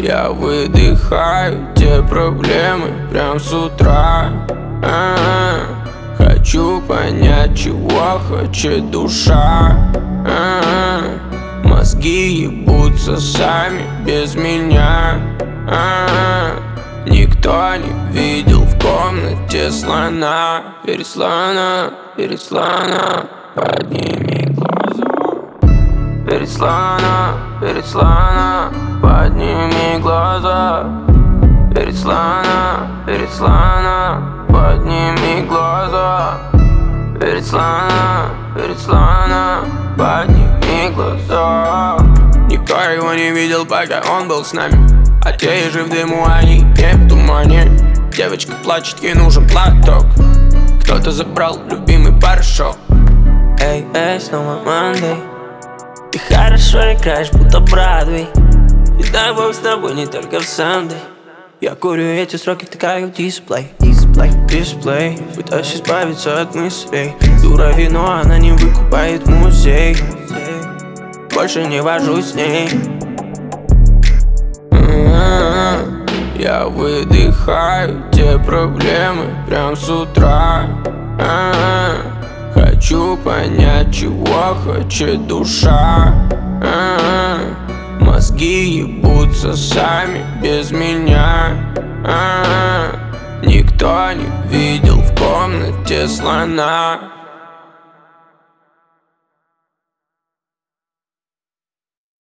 Я выдыхаю те проблемы прям с утра. Хочу понять, чего хочет душа. Мозги ебутся сами без меня. Никто не видел в комнате слона. Перед слона, подними глаза. Перед слона, подними глаза. Перед слона, подними глаза. Перед слона, подними глаза. Никто его не видел, пока он был с нами. А те жив в дыму, они не в тумане. Девочка плачет, ей нужен платок. Кто-то забрал любимый порошок. Эй, эй, снова Monday. Ты хорошо играешь, будто Бродвей. И дай бог с тобой не только в Sunday. Я курю эти строки, втыкаю в дисплей. Пытаюсь избавиться от мыслей. Дура вино, она не выкупает музей. Больше не вожусь с ней. Я выдыхаю те проблемы прям с утра. Хочу понять, чего хочет душа. Мозги ебутся сами без меня. Никто не видел в комнате слона.